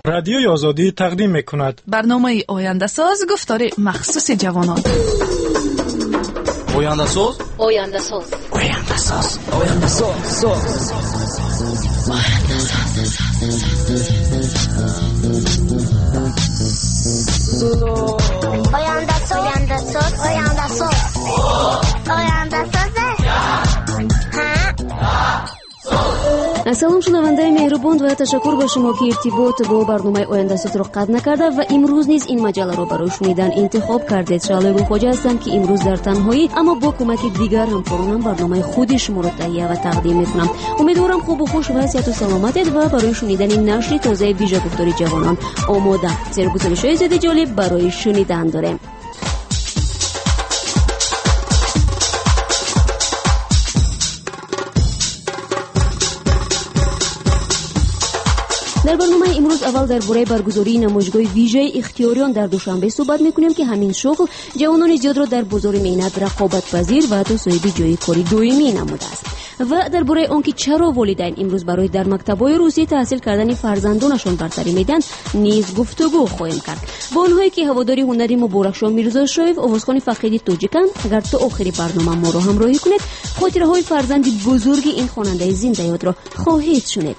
رادیوی آزادی تقدیم می‌کند برنامه آینده ساز گفتار مخصوص جوانان. آینده ساز آینده ساز آینده ساز آینده ساز آینده ساز آینده ساز آینده ساز آینده ساز. салом шунавандаи меҳрубон ва ташаккур ба шумо ки иртибот бо барномаи ояндасозро қатъ накарда ва имрӯз низ ин маҷаларо барои шунидан интихоб кардед. Шалои Хоҷа ҳастам ки имрӯз дар танҳоӣ аммо бо кӯмаки дигар ҳамкоронам барномаи худи шуморо таҳия ва тақдим мекунам. умедворам хубу хуш ва сиҳату саломатед ва барои шунидани нашри тозаи вижа гуфтори ҷавонон омода. зеро гузоришҳои зиёди ҷолиб барои шунидан дорем. дар барномаи имрӯз аввал дар бораи баргузории намоишгоҳи вижаи ихтиёриён дар душанбе суҳбат мекунем ки ҳамин шуғл ҷавонони зиёдро дар бозори меҳнат рақобатпазир ва ҳатто соҳиби ҷойи кори доимӣ намудааст. ва дар бораи он ки чаро волидайн имрӯз барои дар мактабҳои русӣ таҳсил кардани фарзандонашон бартарӣ медиҳанд низ гуфтугӯ хоҳем кард. бо онҳое ки ҳаводори ҳунари Муборакшон Мирзошоев овозхони фахриди тоҷиканд. агар то охири барнома моро ҳамроҳӣ кунед хотираҳои фарзанди бузурги ин хонандаи зиндаёдро хоҳед шунед.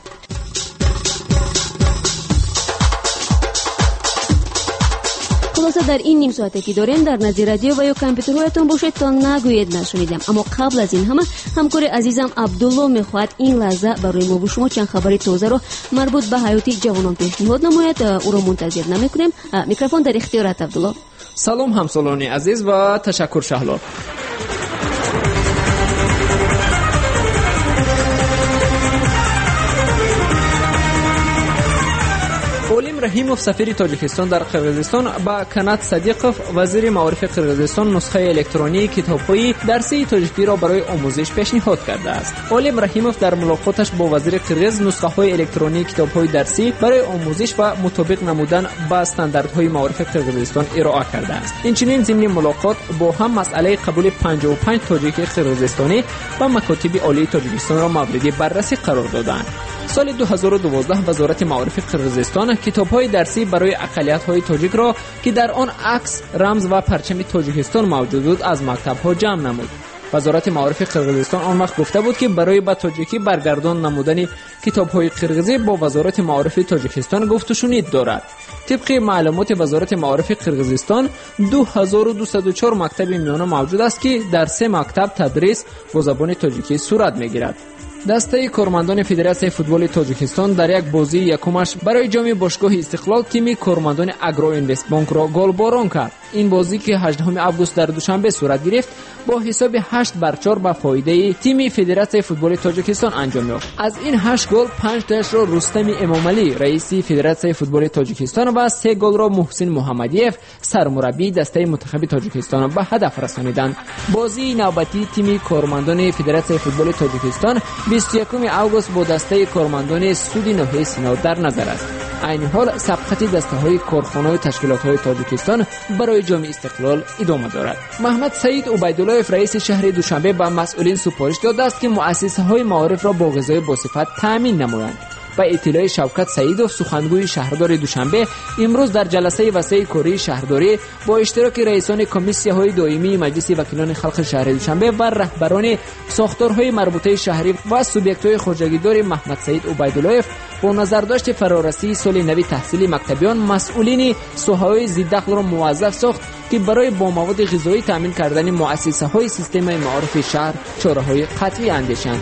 خلاصه در این نیم ساعته که داریم در نزد رادیو و یا کامپیوترهایتان باشید تا نگویید نشنیدم. اما قبل از این همه همکار عزیزم عبدالله میخواهد این لحظه برای ما و شما چند خبری تازه رو مربوط به حیات جوانان پیشنهاد نماید. او رو منتظر نمیکنیم. میکروفون در اختیارت عبدالله. سلام همسالان عزیز و تشکر شهلا. олим раҳимов сафири тоҷикистон дар қирғизистон ба Канат Садиқов вазири маорифи қирғизистон нусхаи электронии китобҳои дарсии тоҷикиро барои омӯзиш пешниҳод кардааст. олим раҳимов дар мулоқоташ бо вазири қирғиз нусхаҳои электронии китобҳои дарсӣ барои омӯзиш ва мутобиқ намудан ба стандартҳои маорифи қирғизистон ироа кардааст. инчунин зимни мулоқот бо ҳам масъалаи қабули 55 тоҷики қирғизистонӣ ба макотиби олии тоҷикистонро мавриди баррасӣ қарор доданд. соли 2012 вазорати маорифи қирғизистон китобҳои дарсӣ барои ақалиятҳои тоҷикро ки дар он акс, рамз ва парчами тоҷикистон мавҷуд буд аз мактабҳо ҷамъ намуд. вазорати маорифи қирғизистон он вақт гуфта буд ки барои ба тоҷикӣ баргардон намудани китобҳои қирғизӣ бо вазорати маорифи тоҷикистон гуфтушунид дорад. طبق معلومات وزارت معارف قرقیزستان 2204 مکتب میانه موجود است که در 3 مکتب تدریس با زبان تاجیکی صورت میگیرد. دسته کارمندان فدراسیون فوتبال تاجیکستان در یک بازی یکمش برای جام باشگاه استقلال تیم کارمندان اگرو اینوست بانک را گلباران کرد. این بازی که 18 آگوست در دوشنبه صورت گرفت با حساب 8-4 به فایده تیم فدراسیون فوتبال تاجیکستان انجام یافت. از این 8 گل 5 تاش را رستم امامعلی رئیس فدراسیون فوتبال تاجیکستان و 3 گل را محسن محمدیف سرمربی دسته منتخب تاجیکستان به هدف رسانیدند. بازی نوبتی تیم کارمندان فدراسیون فوتبال تاجیکستان 21 آگوست با دسته کارمندان سود ناحیه سینا در نظر است. این حال سبقت دسته‌های کارخانه و تشکیلات‌های تاجیکستان برای جام استقلال ادامه دارد. محمد سعید عبیدالله رئیس شهر دوشنبه به مسئولین سفارش داده است که مؤسسه‌های معارف را با غذای باصفت تامین نمایند. با اطلاع شوکت سعیدوف سخنگوی شهرداری دوشنبه امروز در جلسه وسیع کاری شهرداری با اشتراک رئیسان کمیسی‌های دائمی مجلس وکیلان خلق شهر دوشنبه و رهبران ساختارهای مربوطه شهری و سوبیکت‌های خرجگیدار محمد سعید عبیدالله با نظرداشت فرارسی سال نوی تحصیلی مکتبیان مسئولین سوهای ضددخل را موظف ساخت که برای با مواد غذایی تامین کردن مؤسسه‌های سیستم معارف شهر چاره‌های قطعی اندیشند.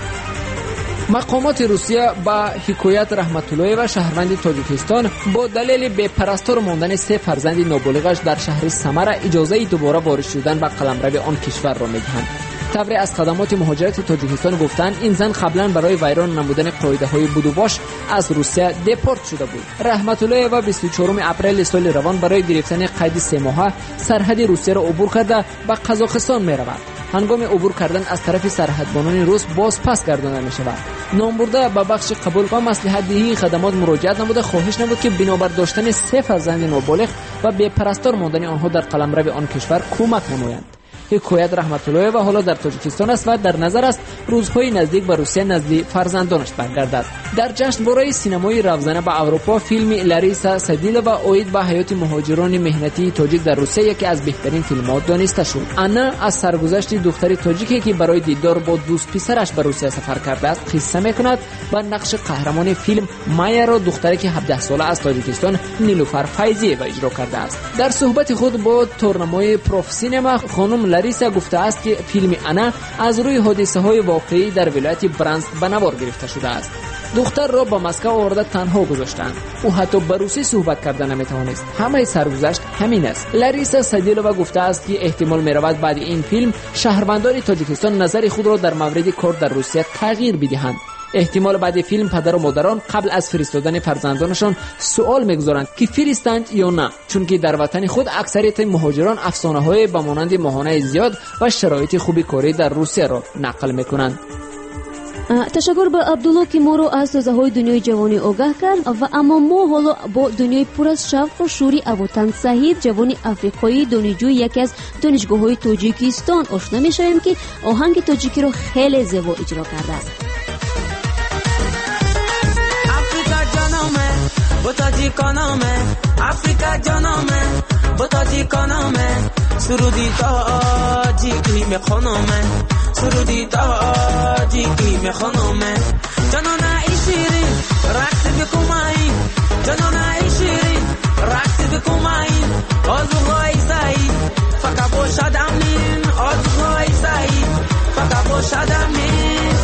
مقامات روسیه با حکایت رحمت الله و شهروند تاجیکستان با دلیل بپرستار ماندن 3 فرزند نابالغش در شهر سمر اجازه دوباره وارد شدن به قلمرو آن کشور را می‌دهند. تبری از خدمات مهاجرت تاجیکستان گفتند این زن قبلا برای ویران نمودن قاعده‌های بودوباش از روسیه دپورت شده بود. رحمت الله و 24 اپریل سال روان برای گرفتن قید 3 ماهه سرحد روسیه را عبور کرده به قزاقستان می‌رود. هنگام عبور کردن از طرف سرحدبانان روس باز پس گردانده می شود. نامبرده به بخش قبول و مصلحت دهی خدمات مراجعت نموده خواهش نمود که بنابر داشتن 3 فرزند نابالغ و بپرستار ماندن آنها در قلمرو آن کشور کمک نمایند. حکایت رحمت الله و حالا در تاجیکستان است و در نظر است روزهای نزدیک به روسیه نزد فرزندانش برگردد. در جشنواره سینمایی رفتن به اروپا فیلم لاریسا سدیلووا اوید به حیات مهاجران مهنتی تاجیک در روسیه یکی از بهترین فیلم‌ها دانسته شد. انا از سرگذشت دختری تاجیکی که برای دیدار با دوست پسرش به روسیه سفر کرده است قصه می‌کند و نقش قهرمان فیلم مایا را دختری که 17 ساله از تاجیکستان نیلوفر فیضی‌یوا اجرا کرده است. در صحبت خود با تورنمای پروف سینما خانم لاریسا گفته است که فیلم انا از روی حادثه‌های واقعی در ولایت برانسک به نوار گرفته شده است. دختر را با مسکو آورده تنها گذاشتند. او حتی به روسی صحبت کردن نمیتوانست. همه سرگذشت همین است. لاریسا سدیلووا گفته است که احتمال میرود بعد این فیلم شهروندان تاجیکستان نظر خود را در مورد کار در روسیه تغییر بدهند. احتمال بعد فیلم پدر و مادران قبل از فرستادن فرزندانشان سوال میگذارند که فرستند یا نه، چون که در وطن خود اکثریت مهاجران افسانه‌های به مانند ماهانه زیاد و شرایط خوبی کاری در روسیه را نقل میکنند. تشکر به عبدالله که ما رو از تازه‌های دنیای جوانی آگاه کرد و اما ما حالا با دنیای پر از شوق و شوری ابوتن سعید جوانی افریقایی دانشجوی یکی از دانشگاه‌های تاجیکستان آشنا می‌شویم که آهنگ تاجیکی رو خیلی زیبا اجرا کرده است. افریقا جانامه با تاجیکانامه سرودی تاجیکی میخونمه سرودی تاجیکی میخونمه جانانه ای شیرین رقص بکومایی جانانه ای شیرین رقص بکومایی آزوهای سعید فقط باشد امین آزوهای سعید فقط باشد امین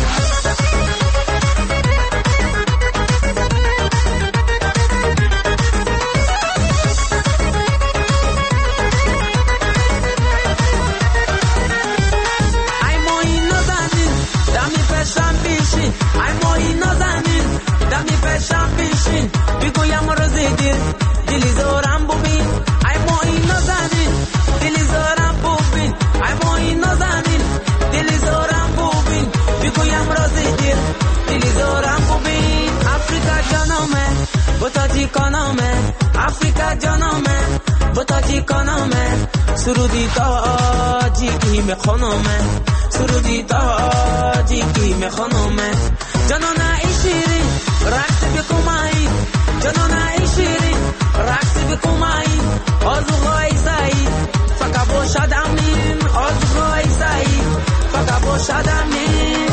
بگویم روزی دلی زارم ببین ای ما این نزنین دلی زارم ببین ای ما این نزنین دلی زارم ببین بگویم روزی دلی زارم ببین افریقا جانمه با تاجیکانمه افریقا جانمه با تاجیکانمه سرودی تاجیکی میخونمه سرودی تاجیکی میخونمه جانانه ای شیرین رقص بکومایی جانانه ای شیرین رقص بکومایی آزوهای سعید فقط باشد امین آزوهای سعید فقط باشد امین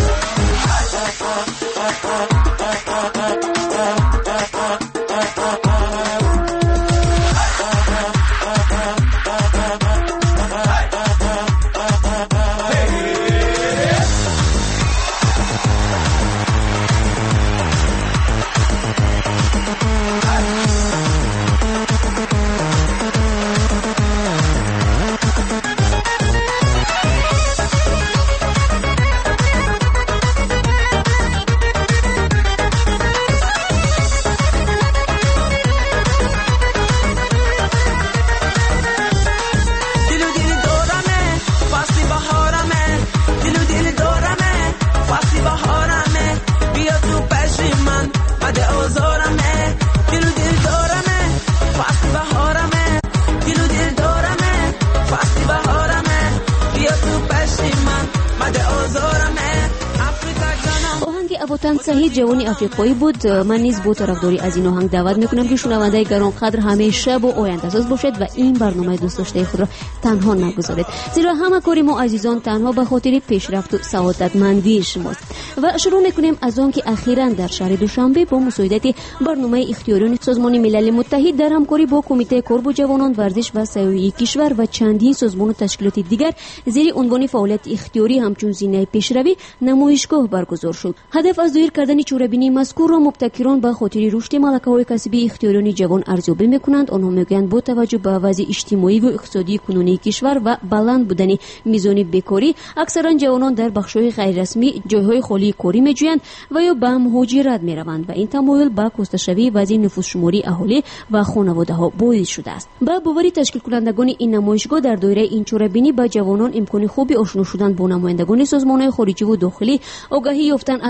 ابوتن سعید جوانی افریقایی بود. من نیز با طرفداری از این آهنگ دعوت میکنم که شنونده گرانقدر همیشه با آینده ساز باشد و این برنامه دوست داشته خود را تنها نگذارید، زیرا همه کاری ما عزیزان تنها به خاطر پیشرفت و سعادتمندی شماست. و شروع میکنیم از آن که اخیراً در شهر دوشنبه با مساعدت برنامه اختیاریان سازمان ملل متحد در همکاری با کمیته کار با جوانان ورزش و سیاحی کشور و چندین سازمان و تشکیلات دیگر زیر عنوان فعالیت اختیاری همچون زینه پیشروی نمایشگاه برگزار شد. هدف از ظاهر کردن چوره‌بینی مذکور را مبتکران به خاطر رشد ملکه‌های کسبی اختیاریان جوان ارزیابی می‌کنند. آنها میگویند با توجه به وضع اجتماعی و اقتصادی کنونی کشور و بلند بودن میزان بیکاری اکثرا جوانان در بخش‌های غیر رسمی جای‌های خالی کاری می‌جویند و یا به مهاجرت می‌روند و این تمایل به کاستشوی وضع نفوس شماری اهالی و خانواده‌ها باعث شده است. با باور تشکیل کنندگان این نمایشگاه در دایره این چوره‌بینی به جوانان امکان خوبی آشنا شدن با نمایندگان سازمان‌های خارجی و داخلی، آگاهی یافتن از برنامه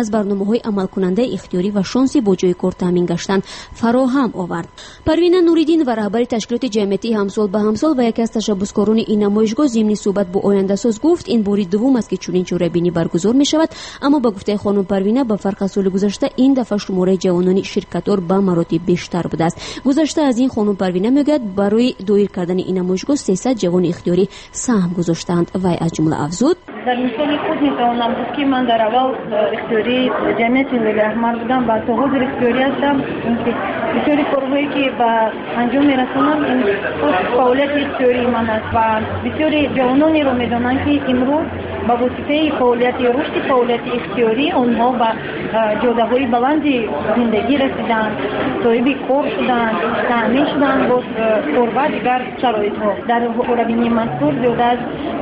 برنامه‌های عملکننده اختیاری و شانسی با جای کار تامین گشتن فراهم آورد. پروینه نوریدین و رهبر تشکیلات جمعیتی همسال به همسال و یکی از تشبثکاران این نمایشگاه ضمن صحبت با آینده ساز گفت این باری دوم است که چنین چهره‌بینی برگزار می‌شود، اما با گفته خانم پروینه به فرق از سال گذشته این دفعه شماره جوانان شرکت‌دار به مراتب بیشتر بوده است. گذشته از این خانم پروینه میگوید برای دایر کردن این نمایشگاه 300 جوان اختیاری سهم گذاشتند و از جمله افزود: در مثال خود میتوانم گفت که من در اول اختیاری جمعیت لیگ احمر بودم و تا حاضر اختیاری هستم. بسیاری کارهایی که به انجام میرسونم این فعالیت اختیاری من است و بسیاری جوانانی رو میدانند که امروز با واسطه فعالیت رشد فعالیت اختیاری آنها به جاده‌های بلندی زندگی رسیدند، صاحب کار شدند، تامین شدند با قربت دیگر شرایط‌ها. در اولویه مذکور زیاد از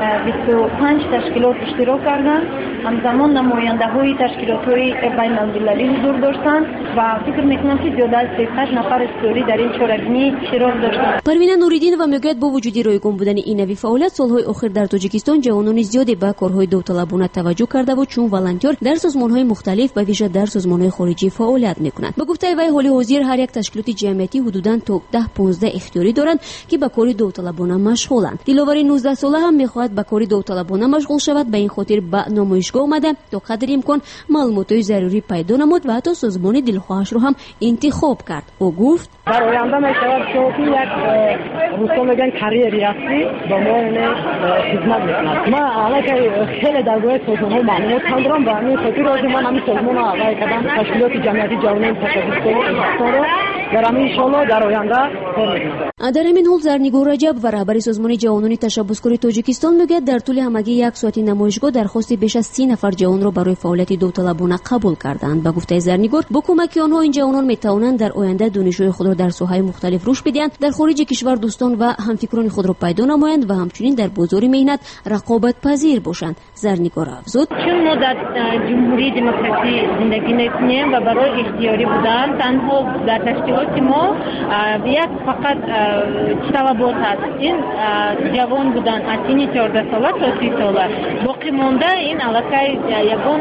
25 تشکیلات اشتراک کردند. همزمان نماینده‌های تشکیلات‌های بین‌المللی حضور داشتند و فکر می‌کنم که زیاد از 300 نفر اختیاری در این چهاربینی اشتراک داشتند. پروینه نوریدین و میگوید با وجود رایگان بودن این نوع فعالیت سال‌های اخیر در تاجیکستان جوانان زیادی به کارهای داوطلبانه توجه کرده و چون والنتیر در سازمان‌های مختلف به ویژه در سازمان‌های خارجی فعالیت می‌کنند. به گفته وی حال حاضر هر یک تشکیلات جمعیتی حدوداً تا 10-15 اختیاری دارند که به کار داوطلبانه مشغولند. دلاور 19 ساله هم می‌خواهد به کار داوطلبانه مشغول شود، به این خاطر به نمایشگاه آمده تا قدر امکان معلومات‌های ضروری پیدا نمود و حتی سازمان دلخواهش رو هم انتخاب کرد. او گفت: در آینده می‌شود که یک روستا میگن کاریری هستی با ما خدمت می‌کند. ما علاقه خیلی در گروه سازمان‌ها معلومات دارم و همین خاطر از من همین سازمان آقای کدام تشکیلات جمعیتی جوانان تشبثکار رو در همین انشالله در آینده کار می‌کنم. در همین حال زرنگور رجب و رهبر سازمان جوانان تشبثکار تاجیکستان میگه در طول همگی یک ساعت نمایشگاه درخواست بیش از 30 نفر جوان را برای فعالیت داوطلبانه قبول کردند. به گفته زرنگور با کمک آنها این جوانان میتوانند در آینده دانش‌های خود را در ساحه‌های مختلف رشد بدهند، در خارج کشور دوستان و همفکران خود را پیدا نمایند و همچنین در بازار مهنت رقابت پذیر باشند. زرنگور افزود: چون ما در جمهوری دموکراسی زندگی می‌کنیم و برای اختیاری بودن تنها در تشکیلات ما یک فقط طلبات هست، این جوان بودن از سن 14 ساله تا 30 ساله. باقی مانده این علاقه یگان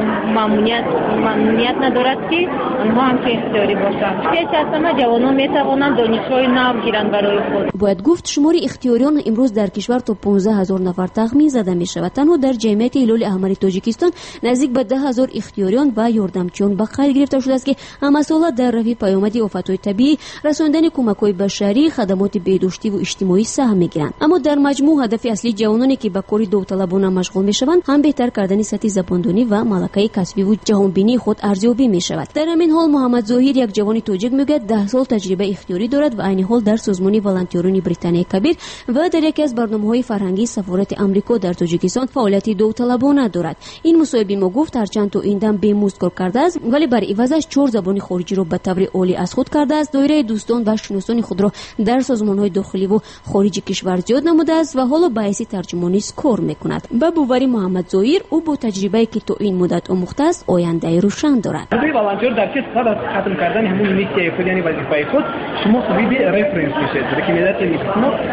ممنوعیت ندارد که آنها هم که اختیاری باشند. هیچ از همه جوانان میتوانند دانش‌های نو گیرند برای خود. باید گفت شمار اختیاریان امروز در کشور تا 15000 نفر تخمین زده می شود. تنها در جمعیت هلال احمر تاجیکستان نزدیک به 10000 اختیاریان و یاردمچیان به قید گرفته شده است که همساله در رفع پیامد آفت‌های طبیعی، رساندن کمک‌های بشری، خدمات بهداشتی و اجتماعی سهم می‌گیرند. اما در مجموع هدف اصلی جوانانی که به کار داوطلبانه مشغول می‌شوند هم بهتر کردن سطح زباندانی و ملکه کسبی و جهانبینی خود ارزیابی می‌شود. در همین حال محمد ظاهر یک جوان تاجیک میگوید 10 سال تجربه اختیاری دارد و عین حال در سازمان والنتیران بریتانیای کبیر و در یکی از برنامه‌های فرهنگی سفارت آمریکا در تاجیکستان فعالیت داوطلبانه دارد. این مصاحبه ما گفت هرچند تو این دم بیمزد کار کرده است ولی بر عوضش 4 زبان خارجی را به طور عالی از خود کرده است. دایره دوستان و شناسان خود را در سازمان‌های داخلی و خارجی کشور زیاد نموده است و حالا باعث ترجمانی کار می‌کند. به باور محمد ظاهر او با تجربه‌ای که تو این مدت آموخته است آینده روشن دارد. برای والنتیر در چه صد ختم کردن همون میشه خود یعنی وظیفه خود شما خودی رفرنس میشه که میاد نیست.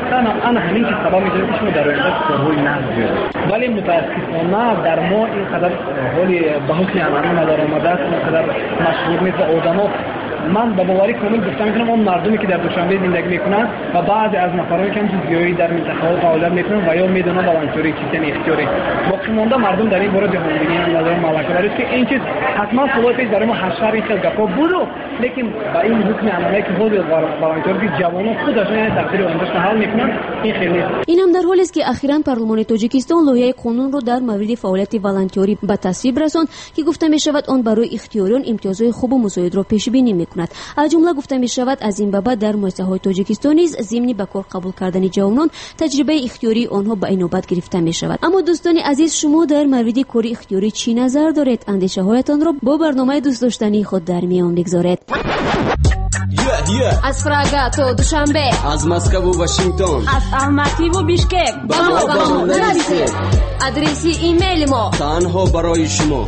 انا همین که سبب میشه که شما در آینده کارهای نذارید. ولی متاسفانه در ما این قدر حالی بحثی عملی نداره آمده است، این قدر مشهور نیست و آدم‌ها من با باوری کامل گفتم می‌کنم اون مردمی که در دوشنبه زندگی می‌کنن و بعضی از نفرایی که زیادی در منطقه‌ها فعالیت می‌کنن و یا می‌دونن والنتیری چیزی اختیاری باقی مونده مردم در این باره جهانبینی نداره ملکه برای که این چیز حتما سوالات در ما حشر این خیلی گپا بود لیکن با این حکم عملی که خود والنتیری جوانان خودشون تقدیر آینده‌اش حل می‌کنن این خیلی این هم در حالی است که اخیراً پارلمان تاجیکستان لایحه قانون رو در مورد فعالیت والنتیری به تصویب رساند که گفته می‌شود آن برای اختیاریان امتیازهای خوب و مساعد را پیش بینی می‌کند. از جمله گفته می شود از این بابت در مؤسسه‌های تاجیکستان نیز ضمن به کار قبول کردن جوانان تجربه اختیاری آنها به این نوبت گرفته می شود. اما دوستان عزیز شما در مورد کار اختیاری چی نظر دارید؟ اندیشه هایتان را با برنامه دوست داشتنی خود در میان بگذارید. از پراگا تا دوشنبه، از مسکو و واشنگتن، از الماتی و بیشکک با ما نرسید. آدرس ایمیل ما تنها برای شما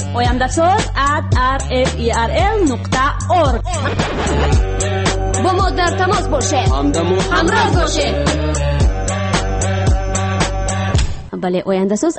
oyandasaz@rferl.org. با ما در تماس باشید، همراه باشید. بله آینده‌ساز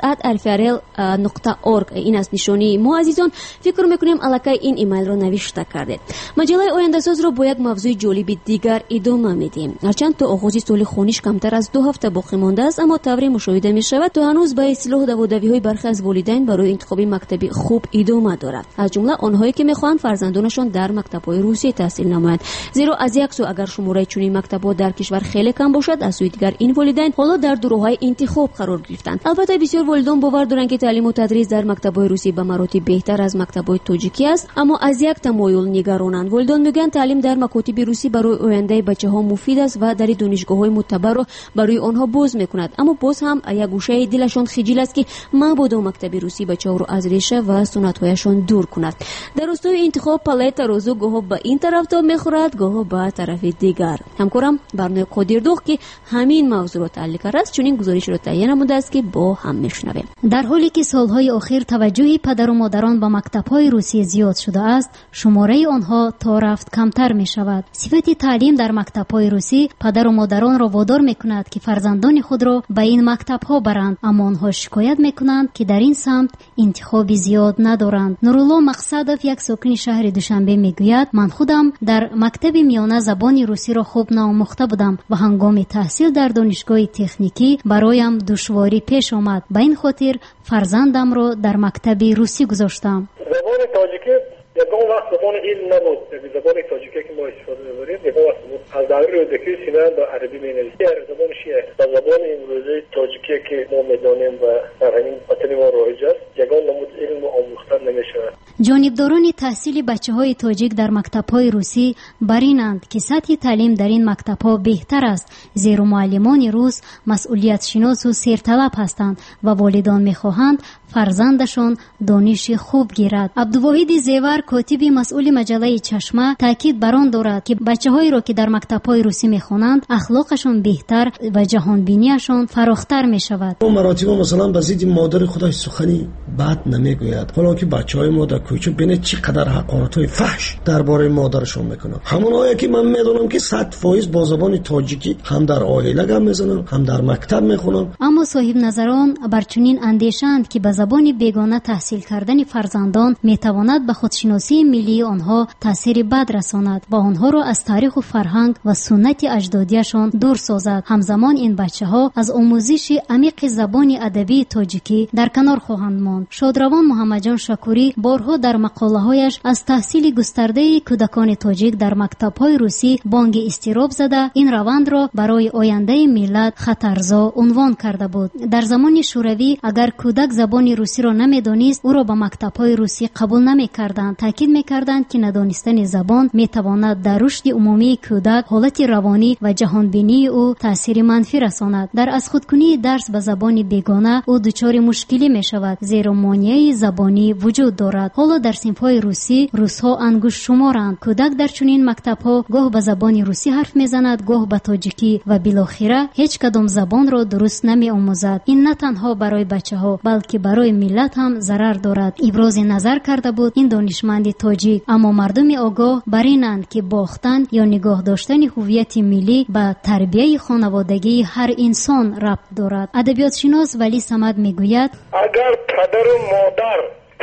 @arfarel.org این است نشانی ما عزیزان. فکر میکنیم الکی این ایمیل رو نوشته کردید. مجله آینده‌ساز رو با یک موضوع جالب دیگر ادامه میدیم. هرچند تا آغاز سال خونیش کمتر از 2 هفته باقی مانده است، اما طوری مشاهده می شود تا هنوز به اصلاح دودوی‌های برخی از والدین برای انتخاب مکتبی خوب ادامه دارد، از جمله آنهایی که میخواهند فرزندانشان در مکتب‌های روسیه تحصیل نمایند. زیرا از یک سو اگر شماره چنین مکتب‌ها در کشور خیلی کم باشد، از سوی دیگر این والدین حالا در دوراه‌های انتخاب قرار گرفتند. البته بسیار والدین باور دارند که تعلیم و تدریس در مکتب‌های روسی به مراتب بهتر از مکتب‌های تاجیکی است، اما از یک تمایل نگرانند. والدین میگن تعلیم در مکاتب روسی برای آینده بچه‌ها مفید است و در دانشگاه‌های معتبر رو برای آنها باز می‌کند، اما باز هم یک گوشه دلشان خجل است که مبادا مکتب روسی بچه‌ها رو از ریشه و سنت‌هایشان دور کند. در راستای انتخاب پالت ترازو گاه به این طرف تا می‌خورد، گاه به طرف دیگر. همکارم برنامه قادردوخ که همین موضوع را تحلیل کرده است چنین گزارش را تهیه نموده است که با هم می‌شنویم. در حالی که سالهای اخیر توجه پدر و مادران به مکتب‌های روسی زیاد شده است، شماره آنها تا رفت کمتر می‌شود. صفت تعلیم در مکتب‌های روسی پدر و مادران را وادار می‌کند که فرزندان خود را به این مکتب‌ها برند، اما آنها شکایت می‌کنند که در این سمت انتخابی زیاد ندارند. نورالله مقصدов یک ساکن شهر دوشنبه میگوید من خودم در مکتب میانه زبان روسی را خوب نآموخته بودم و هنگام تحصیل در دانشگاه تکنیکی برایم دشواری پیش آمد. به این خاطر فرزندم را در مکتب روسی گذاشتم. زبان تاجیکی یکم وقت زبان علم نبود. زبان تاجیکی که ما استفاده می‌کنیم یکم وقت از دوران روزکی سینه به عربی می‌نویسیم. زبان شیعه زبان امروزی تاجیکی که ما می‌دانیم و در همین وطن ما رایج است، یگان نمود علم آموخته نمی‌شود. جانبداران تحصیل بچه‌های تاجیک در مکتب‌های روسی برینند که سطح تعلیم در این مکتب‌ها بهتر است، زیرا معلمان روس مسئولیت شناس و سرطلب هستند و والدان می‌خواهند فرزندشان دانش خوب گیرد. عبدالواحد زیور کاتب مسئول مجله چشمه تاکید بر آن دارد که بچه‌هایی را که در مکتب‌های روسی می‌خوانند اخلاقشان بهتر و جهانبینیشان فراختر می‌شود. مراتب مثلا به ضد مادر خودش سخنی بد نمیگوید، حالا که بچه‌های ما در کوچه ببینید چقدر حقارت‌های فحش درباره مادرشون میکنن. همونایی که من میدونم که 100% با زبان تاجیکی هم در عائله گپ میزنن هم در مکتب میخونن. اما صاحب نظران بر چنین اندیشند که به زبان بیگانه تحصیل کردن فرزندان میتواند به خودشناسی ملی آنها تاثیر بد رساند و آنها را از تاریخ و فرهنگ و سنت اجدادیشان دور سازد. همزمان این بچه‌ها از آموزش عمیق زبان ادبی تاجیکی در کنار خواهند ماند. شادروان محمدجان شکوری بارها در مقاله‌هایش از تحصیل گسترده کودکان تاجیک در مکتب‌های روسی بانگ استیراب زده این روند را برای آینده ملت خطرزا عنوان کرده بود. در زمان شوروی اگر کودک زبان روسی را نمی‌دانست او را به مکتب‌های روسی قبول نمی‌کردند. تاکید می‌کردند که ندانستن زبان می‌تواند در رشد عمومی کودک حالت روانی و جهانبینی او تأثیر منفی رساند. در از خودکنی درس به زبان بیگانه او دچار مشکلی می‌شود، زیرا مانع زبانی وجود دارد. حالا در صنف‌های روسی روس‌ها انگشت شمارند. کودک در چنین مکتب‌ها گاه به زبان روسی حرف می‌زند، گاه به تاجیکی و بالاخره هیچ کدام زبان را درست نمی‌آموزد. این نه تنها برای بچه‌ها بلکه برای ملت هم ضرر دارد. ابراز نظر کرده بود این دانشمند تاجیک. اما مردم آگاه بر اینند که باختن یا نگاه داشتن هویت ملی به تربیت خانوادگی هر انسان ربط دارد. ادبیات شناس ولی صمد میگوید اگر پدر و مادر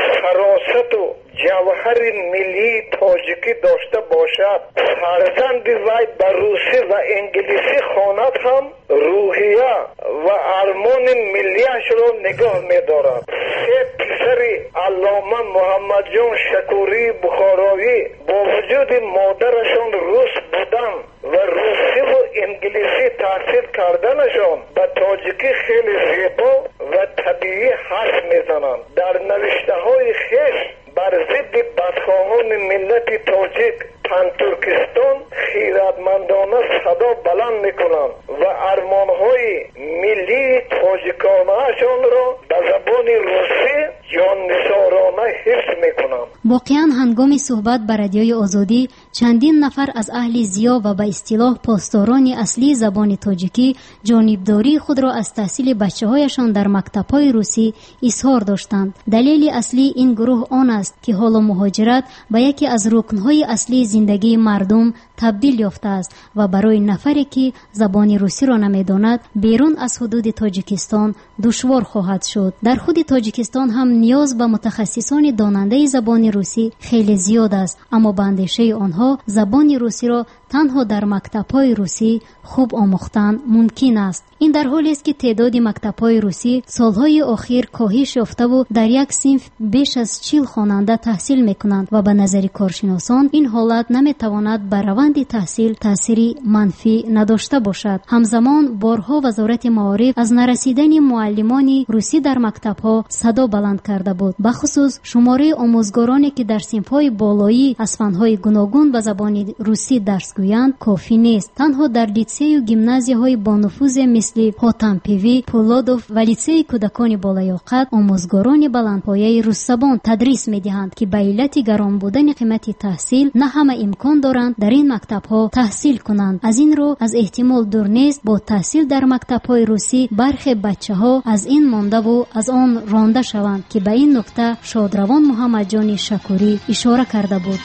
فراست و جوهر ملی تاجیکی داشته باشد، فرزند وی در روسی و انگلیسی خواند هم روحیه و ارمان ملیش را نگاه می‌دارد. سه پسر علامه محمد جان شکوری بخاراوی با وجود مادرشان روس بودن و روسی و انگلیسی تحصیل کردنشان به تاجیکی خیلی زیبا و طبیعی حرف میزنند. در نوشته‌های خویش بر ضد بدخواهان ملت تاجیک پانترکستان خیرتمندانه صدا بلند میکنند و ارمانهای ملی تاجیکانه‌شان را به زبان روسی جان‌نثارانه حفظ میکنم. واقعا هنگام صحبت با رادیوی آزادی چندین نفر از اهل زیا و به اصطلاح پاسداران اصلی زبان تاجیکی جانبداری خود را از تحصیل بچه‌هایشان در مکتب‌های روسی اظهار داشتند. دلیل اصلی این گروه آن است که حال مهاجرت به یکی از رکن‌های اصلی زندگی مردم تبدیل یافته است و برای نفری که زبان روسی را نمی‌داند بیرون از حدود تاجیکستان دشوار خواهد شد. در خود تاجیکستان هم نیاز به متخصصان داننده زبان روسی خیلی زیاد است، اما به اندیشه آنها زبان روسی را تنها در مکتب‌های روسی خوب آموختن ممکن است. این در حالی است که تعداد مکتب‌های روسی سالهای اخیر کاهش یافته و در یک صنف بیش از 40 خواننده تحصیل می‌کنند و به نظر کارشناسان این حالت نمی‌تواند بر روند تحصیل تأثیری منفی نداشته باشد. همزمان بارها وزارت معارف از نرسیدن معلمان روسی در مکتب‌ها صدا بلند کرده بود. به خصوص شماره آموزگارانی که در صنف‌های بالایی از فن‌های گوناگون به زبان روسی درس گویند کافی نیست. تنها در لیسه و گیمنازیاهای با نفوذ مثل هاتمپیوی، پولادوف و لیسه کودکان بالایاقت آموزگاران بلندپایه روس زبان تدریس می‌دهند که به علت گران بودن قیمت تحصیل نه همه امکان دارند در این مکتب‌ها تحصیل کنند. از این رو از احتمال دور نیست با تحصیل در مکتب‌های روسی برخی بچه‌ها از این مانده و از آن رانده شوند که به این نکته شادروان محمد جان شکوری اشاره کرده بود.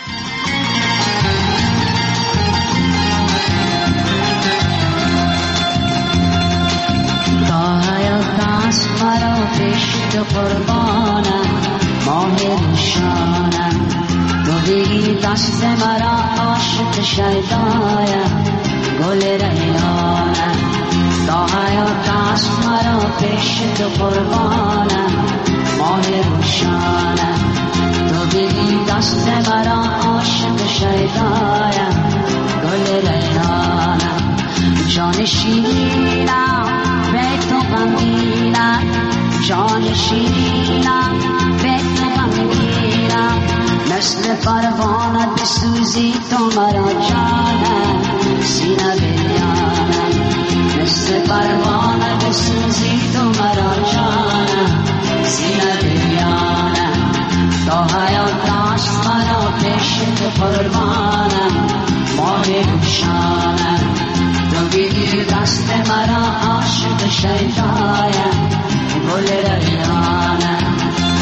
مرا پشت قربانم ماه روشانم تو بگی دست مرا عاشق شیدایم گل ریحانم تا حیات است مرا پشت قربانم ماه روشانم تو بگی دست مرا عاشق شیدایم گل ریحانم جان شیرینم به تو غمگینم جان شیرینم به تو غمگینم مثل پروانه بسوزی تو مرا جانم سینه بریانم مثل پروانه بسوزی تو مرا جانم سینه بریانم تا حیات است مرا پشت قربانم ماه روشانم تو بگیر دست مرا عاشق شیدایم گل ریحانم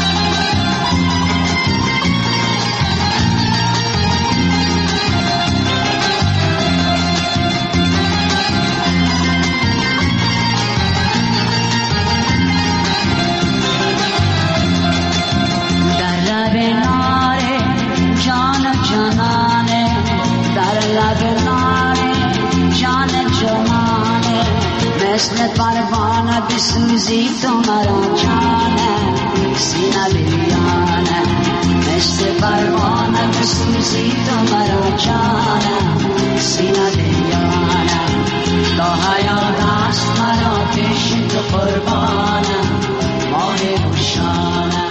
در لب ناره جان جانانه در لب ناره جان جانانه مثل پروانه بسوزی تو مرا جانه سینه بریانه مثل پروانه بسوزی تو مرا جانه سینه بریانه تا حیات است مرا پشت قربانه ماه روشانه.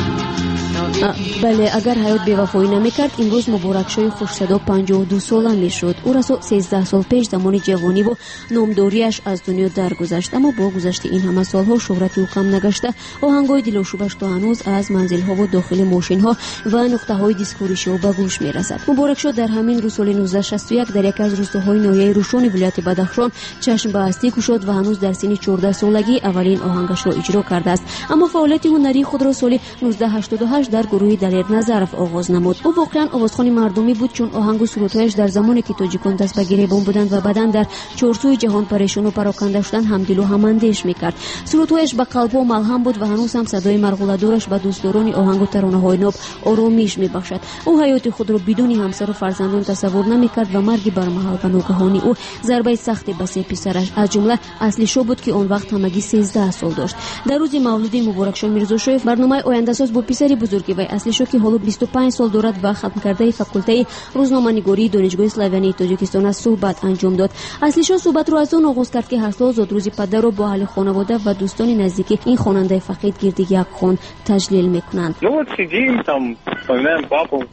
بله، اگر حیات بی‌وفایی نمی‌کرد امروز مبارک شوی خوش‌صدا 52 ساله میشد. او را 13 سال پیش زمان جوانی و نامداریش از دنیا درگذشت، اما با گذشت این همه سالها شهرت او کم نگشته. آهنگ‌های دلشوبش تا هنوز از منزل‌ها و داخل ماشین‌ها و نقطه‌های دیسکوریشی او به گوش می‌رسد. مبارک شد در همین روز سال 1961 در یک از روستاهای ناحیه روشن ولایت بدخشان چشم به هستی گشود و هنوز در سن 14 سالگی اولین آهنگش را اجرا کرده است. اما فعالیت هنری خود را سال 1988 در گروه دلیر نظرف آغاز نمود. او واقعا آوازخوان مردمی بود، چون آهنگ و سرودهایش در زمانی که تاجیکان دست به گریبان بودند و بعداً در چارسوی جهان پریشان و پراکنده شدند همدل و هماندیش میکرد. سرودهایش به قلب و ملهم بود و هنوز هم صدای مرغوله‌دارش به دوستداران آهنگ و ترانه‌های ناب آرامیش میبخشد. او حیات خود را بدون همسر و فرزندان تصور نمیکرد و مرگ برمحل و ناگهانی او ضربه سختی به سه پسرش از جمله اصلی شو بود که آن وقت همگی 13 سال داشت. در روز مولد مبارک شاه میرزاشویف برنامه آینده ساز با پسری بزرگی و اصلی شو که حالا 25 سال دارد و ختم کرده فاکولته روزنامه‌نگاری دانشگاه اسلوونی تاجیکستان از صحبت انجام داد. اصلی شو صحبت را از آن آغاز کرد که هر سال زادروز پدر را با اهل خانواده و دوستان نزدیک این خواننده فقید گرد یک خان تجلیل میکنند. Ну вот сидим там, вспоминаем папу,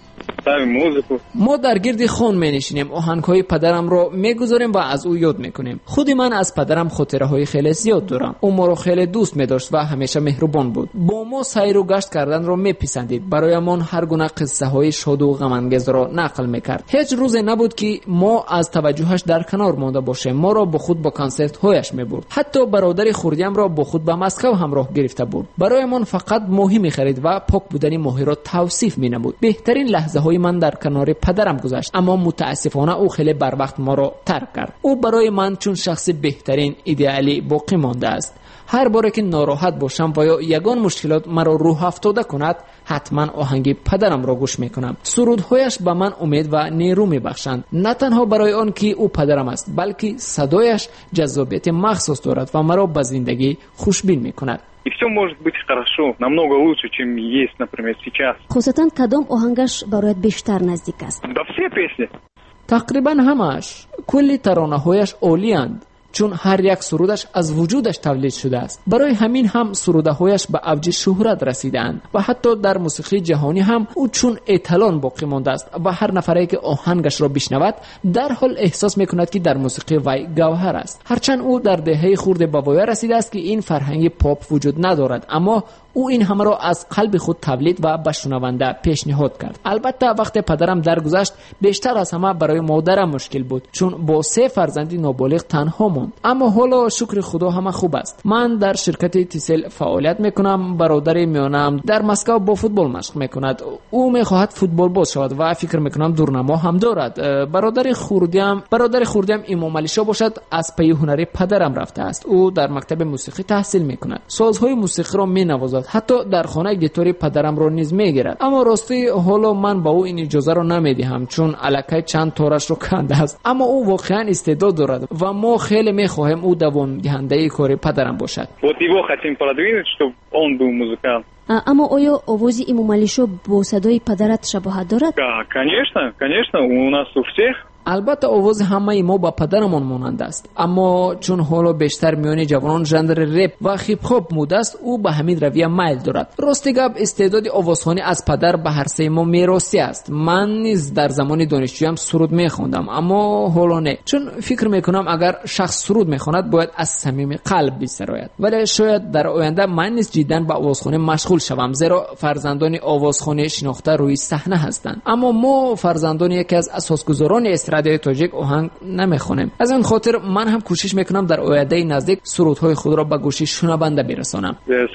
ما در گرد خان می‌نشینیم، آهنگ‌های پدرم رو می‌گذاریم و از او یاد می‌کنیم. خود من از پدرم خاطره‌های خیلی زیاد دارم. او ما رو خیلی دوست می‌داشت و همیشه مهربان بود. با ما سیر و گشت کردن رو می‌پسندید. برایمان هر گونه قصه‌های شاد و غم‌انگیز را نقل می‌کرد. هیچ روزی نبود که ما از توجهش در کنار مانده باشیم. ما را با خود با کنسرت‌هایش می‌برد. حتی برادر خردیم را با خود به مسکو همراه گرفته بود. برایمان فقط ماهی می‌خرید و پاک بودن ماهی را توصیف می‌نمود. بهترین لحظه‌های من در کنار پدرم گذشت، اما متاسفانه او خیلی بر وقت ما را ترک کرد. او برای من چون شخص بهترین ایدئالی باقی مانده است. هر باره که ناراحت باشم و یا یگان مشکلات مرا روح افتاده کند، حتما آهنگ پدرم را گوش میکنم. سرودهایش به من امید و نیرو میبخشند، نه تنها برای آن که او پدرم است، بلکه صدایش جذابیت مخصوص دارد و مرا به زندگی خوشبین میکند. И все может быть хорошо, намного лучше, чем есть, например, сейчас. خصوصا کدام آهنگش برایت بیشتر نزدیک است؟ Да все песни. تقریبا همش. کلی ترانه‌هایش عالی‌اند، چون هر یک سرودش از وجودش تولید شده است. برای همین هم سروده‌هایش به اوج شهرت رسیدند و حتی در موسیقی جهانی هم او چون اتلان باقی مانده است و هر نفری که آهنگش را بشنود در حال احساس می‌کند که در موسیقی وی گوهر است. هرچند او در دهه خورده به وی رسیده است که این فرهنگ پاپ وجود ندارد، اما او این همه را از قلب خود تولید و به شنونده پیشنهاد کرد. البته وقتی پدرم درگذشت بیشتر از همه برای مادرم مشکل بود، چون با 3 فرزند نابالغ تنها ماند. اما حالا شکر خدا همه خوب است. من در شرکت تیسل فعالیت میکنم. برادر میانم در مسکو با فوتبال مشق میکند. او میخواهد فوتبال باز شود و فکر میکنم دورنما هم دارد. برادر خوردیم امام علی شاه باشد، از پی هنری پدرم رفته است. او در مکتب موسیقی تحصیل میکند. سازهای موسیقی را مینوازد، حتی در خانه گیتار پدرم را نیز میگیرد. اما راستی حالا من با او این اجازه را نمیدهم، چون الکی چند تارش رو کنده است. اما او واقعا استعداد دارد و ما خیلی میخواهیم او دوام دهنده کار پدرم باشد. اما آیا آواز امام علی شاه با صدای پدرت شباهت دارد؟ Конечно, у нас у всех. البته آواز همه ما با پدرمان مانند است، اما چون حالا بیشتر میان جوانان ژانر رپ و هیپ هاپ موده است، او به همین رویه میل دارد. راستی گپ استعداد آوازخوانی از پدر به هر سه ما میراثی است. من نیز در زمان دانشجویی سرود میخواندم، اما حالا نه، چون فکر میکنم اگر شخص سرود میخواند باید از صمیم قلب بسراید. ولی شاید در آینده من نیز جدا به آوازخوانی مشغول شوم، زیرا فرزندان آوازخوانی شناخته روی صحنه هستند، اما ما فرزندان یکی از اساسگذاران استرادای تاجیک آهنگ نمیخونیم. از این خاطر من هم کوشش میکنم در آینده نزدیک سرودهای خود را به گوش شنونده برسانم.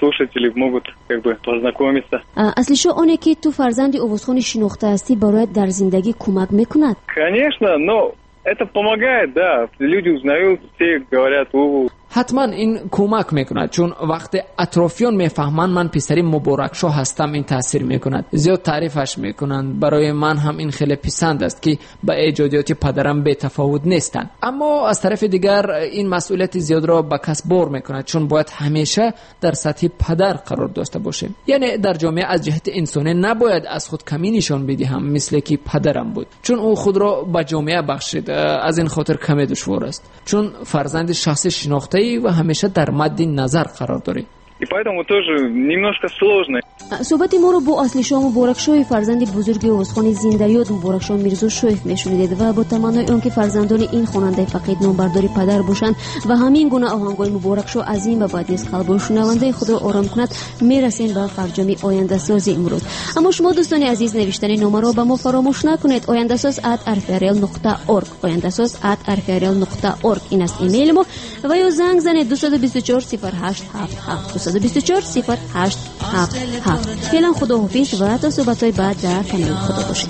اصلی شو آنه که تو فرزند آوازخوان شناخته هستی برایت در زندگی کمک میکند؟ Конечно, но это помогает, да. Люди узнают, все говорят, حتما این کمک میکند، چون وقتی اطرافیان میفهمند من پسری مبارک شاه هستم این تاثیر میکند، زیاد تعریفش میکنند. برای من هم این خیلی پسند است که با ایجادیات پدرم بی تفاوت نیستند. اما از طرف دیگر این مسئولیت زیاد را به کس بار میکند، چون باید همیشه در سطح پدر قرار داشته باشیم. یعنی در جامعه از جهت انسانی نباید از خود کمی نشان بدهم مثل که پدرم بود، چون او خود را به جامعه بخشید. از این خاطر کمی دشوار است، چون فرزند شخص شناخته و همیشه در مد نظر قرار داری. И поэтому тоже немножко сложно. صحبت ما رو با اصلی شاه مبارک شاه فرزند بزرگ آوازخوان زنده یاد مبارک شاه میرزا شایف میشنیدید و با تمنای آن که فرزندان این خواننده فقید نامبرداری پدر باشند و همین گونه آهنگای مبارک شاه عظیم و بعد از قلب شنونده خدا آرام کند میرسیم به فرجام آینده ساز امروز. اما شما دوستان عزیز نوشتن نامه را به ما فراموش نکنید. ayandasaz@rfrl.org ayandasaz@rfrl.org این است ایمیل ما و یا زنگ زنید 224 0877 224 0877. فعلا خدا حافظ و تا صحبت‌های بعد در کانال خدا باشید.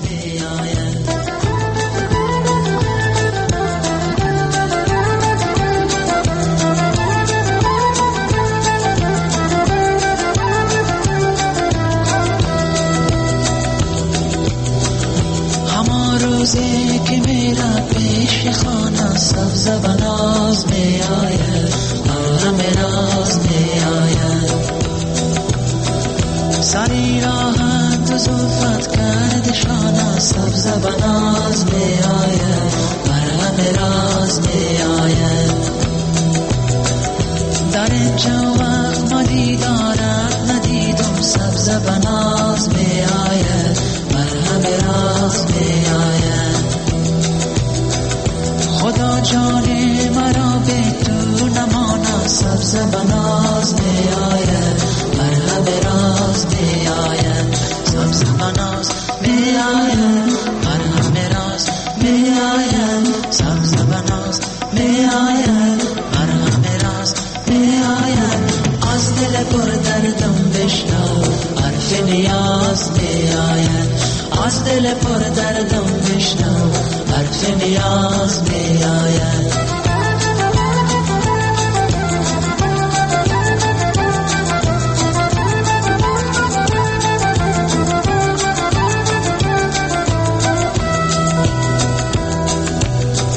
روزی که میرا پیش خانه سبز بناز می آید همه راز می آید سری راحت و زلفت کرد شانه سبز بناز می آید همه راز می آید در اینجا وقت ندیدارت ندیدم سبز بناز می آید همه راز سبز بناز می آید بر لب راز می آید سبز بناز می آید بر لب راز می آید سبز بناز می آید بر لب راز می آید از دل پر دردم بشنو حرف نیاز می آید از دل پر دردم بشنو حرف نیاز می آید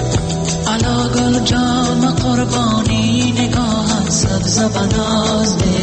علا گل جام قربانی نگاهت سبز بناز می